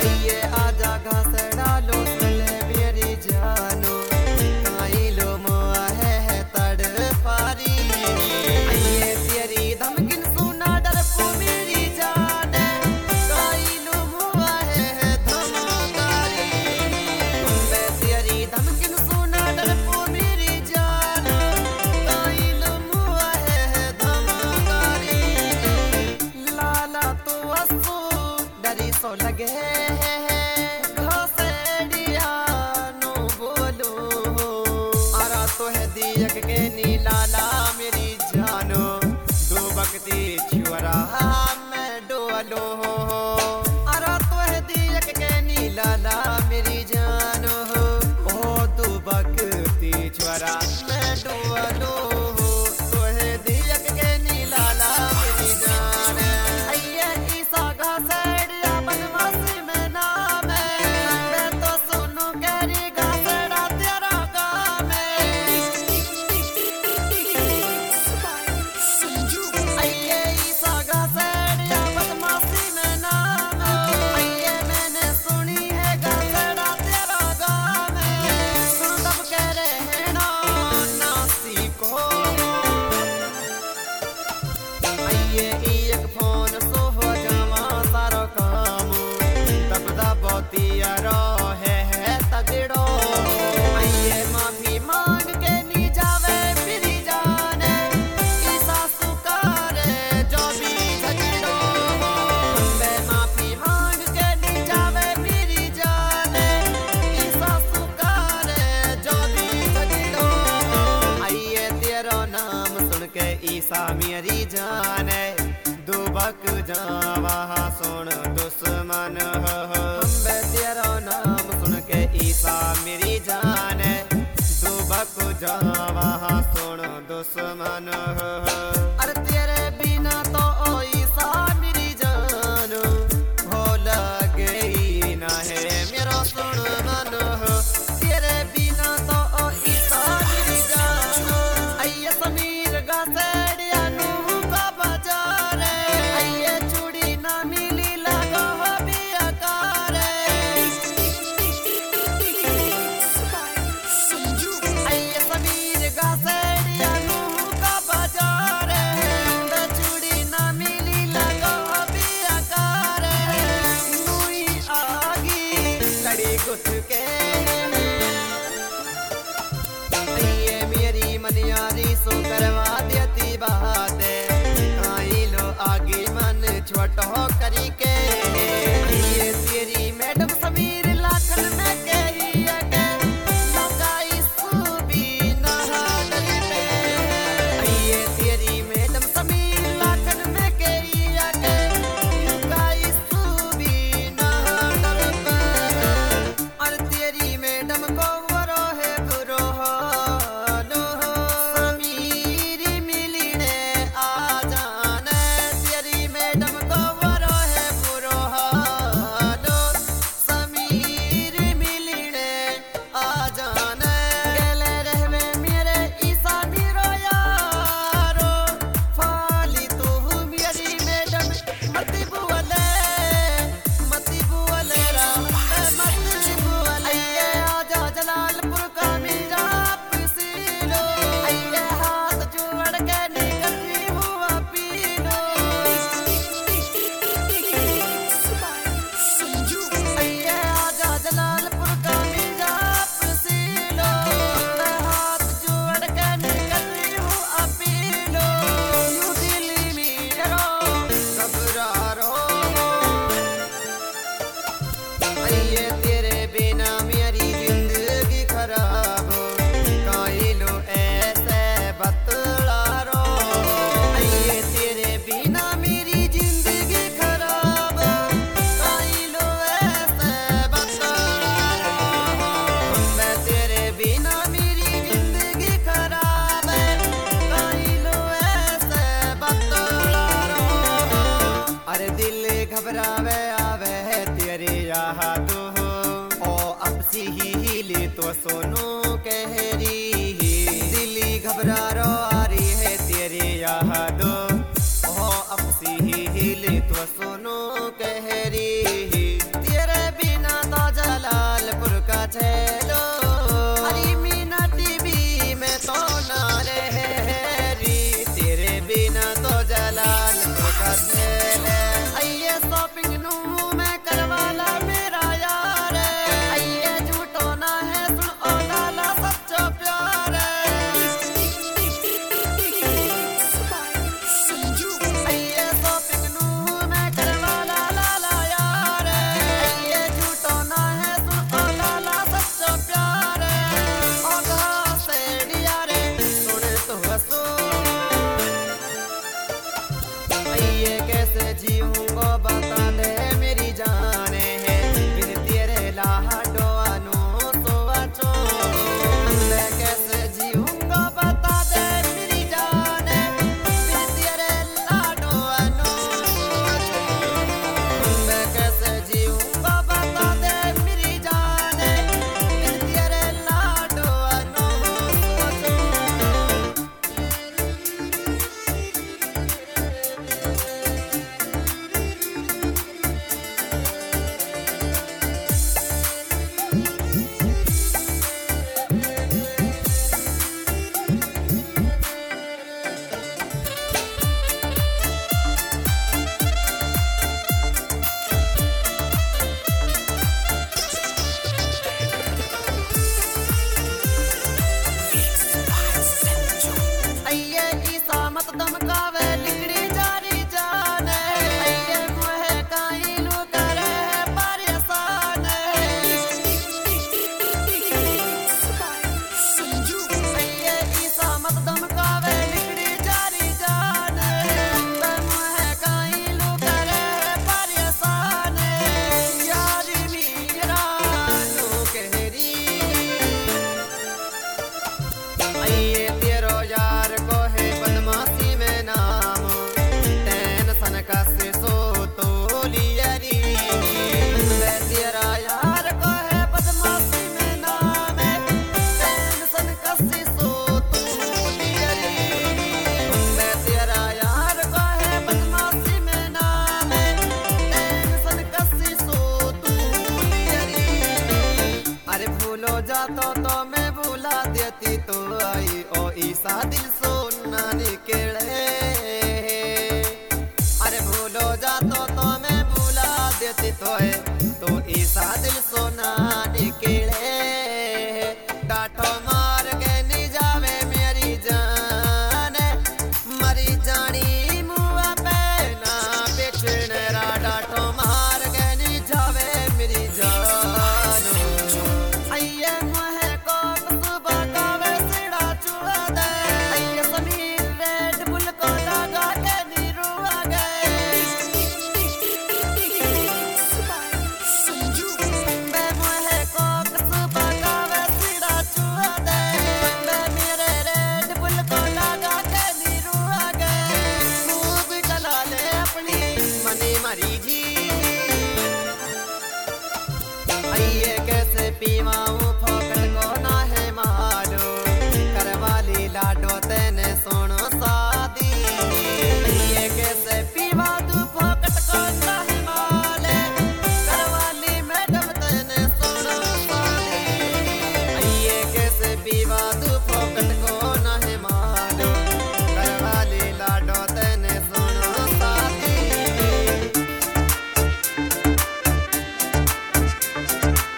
आइए आजा घास डालो चले मेरी जानो काई लो मुआ है तड़पारी आइए तेरी धमकिन सुना डरपो मेरी जान काई लो मुआ है धमकारी मैं तेरी धमकिन सुना डरपो मेरी जान काई लो मुआ है धमकारी लाला तो असो डरी सो लगे के नीलाला मेरी जानो दो बकती छुरा मैं डोलो अरे तो है दियक के नीलाला मेरी जानो ओ दो बकती छुरा मैं डोलो तो है दियक के नीलाला मेरी जान आइए ईसा घासड़िया बदमाशी में नाम मैं तो सुनो कैरी घासड़ा तेरा काम एक फोन सो हो जावा सारो काम तब दा बोतिया रो है तगड़ो आइए माफी मांग के नी जावे मेरी जान ईसा सुकार जो भी झगड़ो मैं माफी मांग के नी जावे मेरी जान ईसा सुकार जो भी झगड़ो आइए तेरा नाम सुन के ईसा मेरी जान दुबक जावा सुन दुश्मन मैं तेरा नाम सुन के ईसा मेरी जान दुबक जावा सुन दुश्मन अरे तेरे बिना तो ओ ईसा मेरी जान हो लगे ना है मेरा सुन मन तेरे बिना तो ओ ईसा मेरी जान आइए समीर गासेड़िया के ये मेरी मनियारी सो करवा देती बात आई लो आगे मन छोटो करी के ये तेरी मैडम समीर लाखन में कही लगाई सूबी नहादल पे ये तेरी मैडम समीर लाखन में कही लगाई सूबी नहादल पे और तेरी मैडम को वरो है बुरो नो समीर मिलने आ जाना तेरी मैडम को वरो है बुरो नो समीर मिलने आ जाना गले रहवे मेरे ईसा मेरो यारो फाली तू मेरी मैडम मती बुवले राम मती बुवले आजा जलालपुर का मेरा पसीनो आइए हाथ जोड़ के निकली हुआ पीनो आइए आजा जलालपुर का मेरा पसीनो हाथ जोड़ के निकली हुआ पीनो यूं दिल मेरो घबरा आइए तेरे बिना मेरी जिंदगी खराब हो काई लो ऐसे बतला रो आइए तेरे बिना मेरी जिंदगी खराब काई लो ऐसे बतला रो मैं तेरे बिना मेरी जिंदगी खराब काई लो ऐसे बतला रो अरे दिल घबरावे आवे तेरे याद हो ओ अब सी ही ले तो सोनो कहरी दिली घबरा रो आ रही है तेरे याद ओ अब सी ही ले तो सोनो कहरी तेरे जातो तो मैं भूला देती तो आई ओ ईसा दिल सोना निकले। अरे भूलो जातो तो मैं भूला देती तो ईसा दिल सोना निकले। डांटो मार के नहीं जावे मेरी जान, मरी जानी मुआ पे ना बेचने रा। डांटो मार के नहीं जावे मेरी जान। आइए मुहे को सुबह का वैसड़ा चुआ दे, आइए समीर रेड बुल को लगा के नहीं रुआ गए। मैं मुहे को सुबह का वैसड़ा चुआ दे, मैं मेरे रेड बुल को लगा के नहीं रुआ गए। मुँह भी चला ले अपनी मनी मरी जी। आइए कैसे पीवा